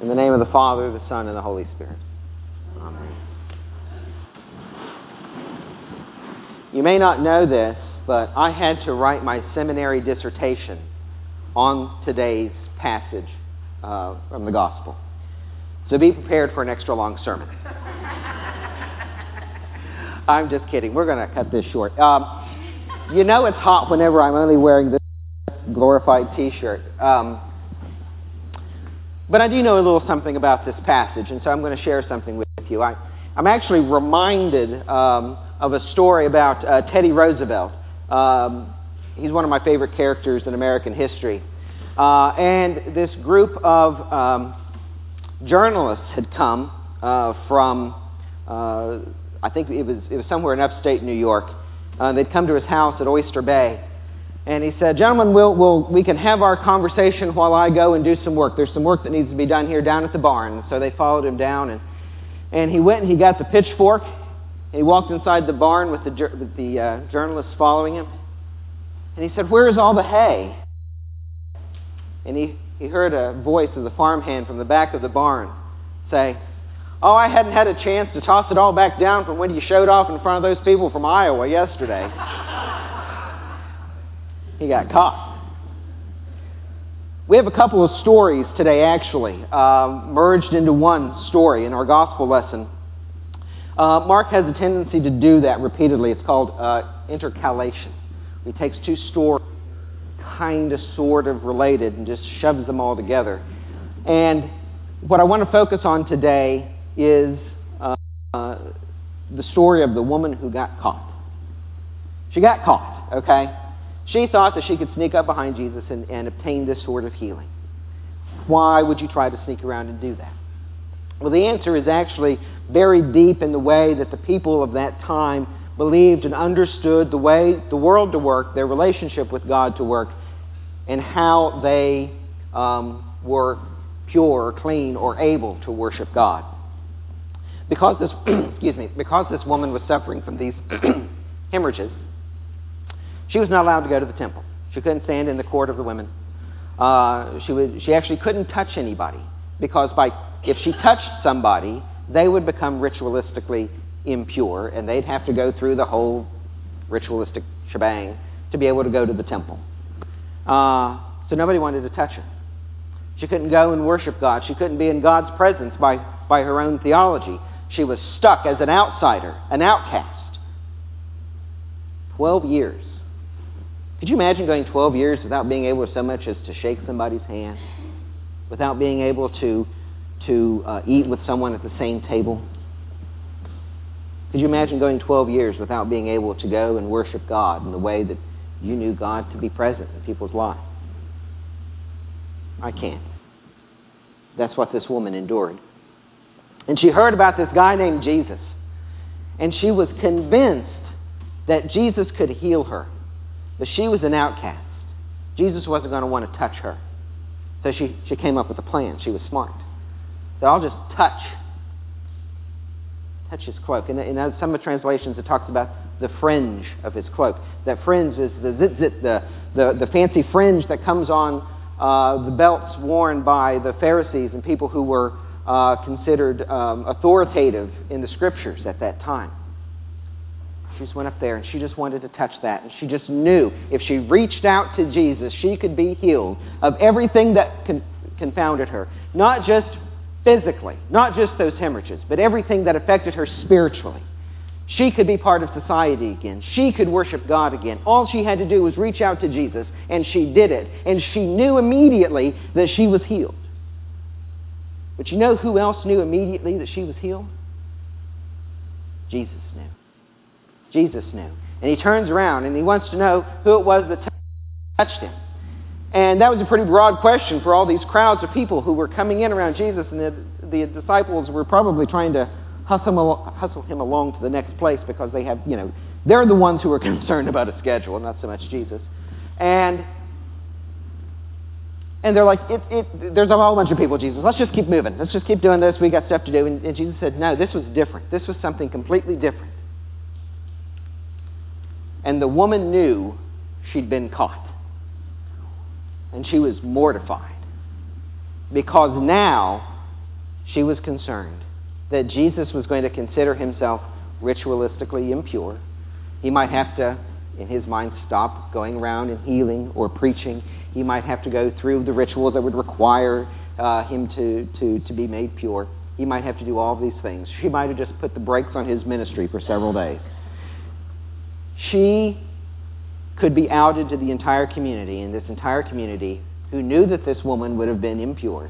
the name of the Father, the Son, and the Holy Spirit. Amen. You may not know this, but I had to write my seminary dissertation on today's passage from the Gospel. So be prepared for an extra long sermon. I'm just kidding. We're going to cut this short. You know it's hot whenever I'm only wearing this glorified T-shirt. But I do know a little something about this passage, and so I'm going to share something with you. I'm actually reminded of a story about Teddy Roosevelt. He's one of my favorite characters in American history. And this group of journalists had come from, I think it was somewhere in upstate New York. They'd come to his house at Oyster Bay. And he said, "Gentlemen, we can have our conversation while I go and do some work. There's some work that needs to be done here down at the barn." So they followed him down, and he went and he got the pitchfork. And he walked inside the barn with the journalists following him. And he said, "Where is all the hay?" And he heard a voice of the farmhand from the back of the barn say, "Oh, I hadn't had a chance to toss it all back down from when you showed off in front of those people from Iowa yesterday." He got caught. We have a couple of stories today, actually, merged into one story in our gospel lesson. Mark has a tendency to do that repeatedly. It's called intercalation. He takes two stories, kind of, sort of related, and just shoves them all together. And what I want to focus on today is the story of the woman who got caught. She got caught, okay? She thought that she could sneak up behind Jesus and obtain this sort of healing. Why would you try to sneak around and do that? Well, the answer is actually buried deep in the way that the people of that time believed and understood the way the world to work, their relationship with God to work, and how they were pure or clean or able to worship God. Because this, because this woman was suffering from these hemorrhages, she was not allowed to go to the temple. She couldn't stand in the court of the women. She actually couldn't touch anybody, because if she touched somebody, they would become ritualistically impure, and they'd have to go through the whole ritualistic shebang to be able to go to the temple. So nobody wanted to touch her. She couldn't go and worship God. She couldn't be in God's presence by her own theology. She was stuck as an outsider, an outcast. 12 years. Could you imagine going 12 years without being able so much as to shake somebody's hand? Without being able to eat with someone at the same table? Could you imagine going 12 years without being able to go and worship God in the way that you knew God to be present in people's lives? I can't. That's what this woman endured. And she heard about this guy named Jesus. And she was convinced that Jesus could heal her. But she was an outcast. Jesus wasn't going to want to touch her. So she came up with a plan. She was smart. So I'll just touch his cloak. And in some of the translations it talks about the fringe of his cloak. That fringe is the zit-zit, the fancy fringe that comes on the belts worn by the Pharisees and people who were considered authoritative in the Scriptures at that time. She just went up there and she just wanted to touch that. And she just knew if she reached out to Jesus, she could be healed of everything that confounded her. Not just physically, not just those hemorrhages, but everything that affected her spiritually. She could be part of society again. She could worship God again. All she had to do was reach out to Jesus, and she did it. And she knew immediately that she was healed. But you know who else knew immediately that she was healed? Jesus knew. Jesus knew. And he turns around and he wants to know who it was that touched him. And that was a pretty broad question for all these crowds of people who were coming in around Jesus, and the disciples were probably trying to hustle him along to the next place, because they have, they're the ones who are concerned about a schedule, not so much Jesus. And they're like, there's a whole bunch of people, Jesus. Let's just keep moving. Let's just keep doing this. We got stuff to do. And Jesus said, no, this was different. This was something completely different. And the woman knew she'd been caught. And she was mortified. Because now She was concerned that Jesus was going to consider himself ritualistically impure. He might have to, in his mind, stop going around and healing or preaching. He might have to go through the rituals that would require him to be made pure. He might have to do all these things. She might have just put the brakes on his ministry for several days. She could be outed to the entire community, and this entire community, who knew that this woman would have been impure,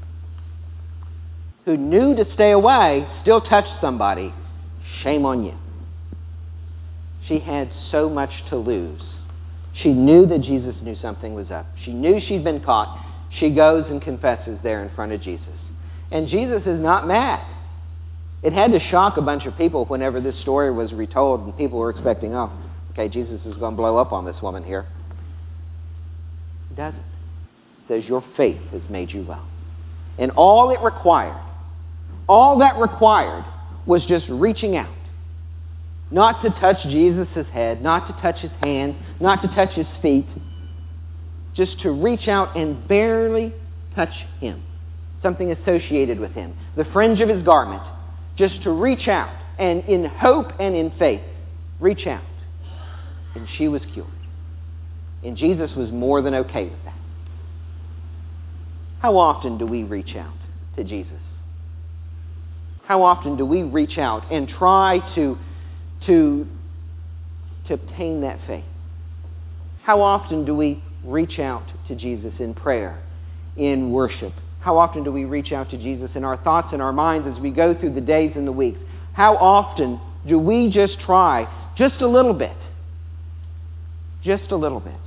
who knew to stay away, still touched somebody. Shame on you. She had so much to lose. She knew that Jesus knew something was up. She knew she'd been caught. She goes and confesses there in front of Jesus. And Jesus is not mad. It had to shock a bunch of people whenever this story was retold, and people were expecting, oh, okay, Jesus is going to blow up on this woman here. He doesn't. He says, your faith has made you well. And all that required was just reaching out. Not to touch Jesus' head, not to touch his hand, not to touch his feet. Just to reach out and barely touch him. Something associated with him. The fringe of his garment. Just to reach out and in hope and in faith, reach out. And she was cured. And Jesus was more than okay with that. How often do we reach out to Jesus? How often do we reach out and try to obtain that faith? How often do we reach out to Jesus in prayer, in worship? How often do we reach out to Jesus in our thoughts and our minds as we go through the days and the weeks? How often do we just try, just a little bit? Just a little bit.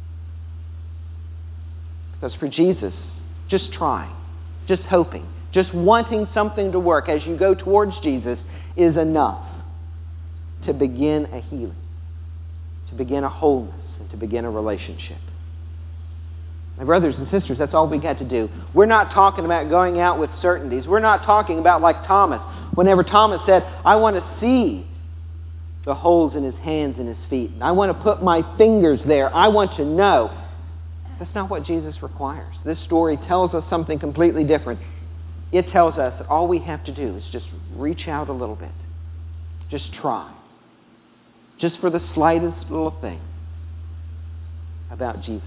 Because for Jesus, just trying, just hoping, just wanting something to work as you go towards Jesus is enough to begin a healing, to begin a wholeness, and to begin a relationship. My brothers and sisters, that's all we got to do. We're not talking about going out with certainties. We're not talking about like Thomas. Whenever Thomas said, I want to see the holes in his hands and his feet, and I want to put my fingers there. I want to know. That's not what Jesus requires. This story tells us something completely different. It tells us that all we have to do is just reach out a little bit. Just try. Just for the slightest little thing about Jesus.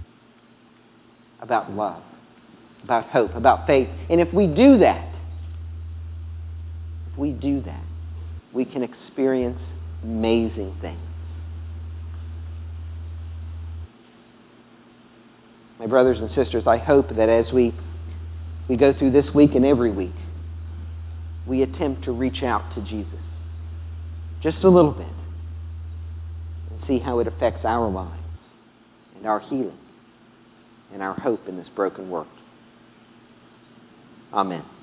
About love. About hope. About faith. And if we do that, we can experience amazing things. My brothers and sisters, I hope that as we go through this week and every week, we attempt to reach out to Jesus. Just a little bit. And see how it affects our lives and our healing and our hope in this broken world. Amen.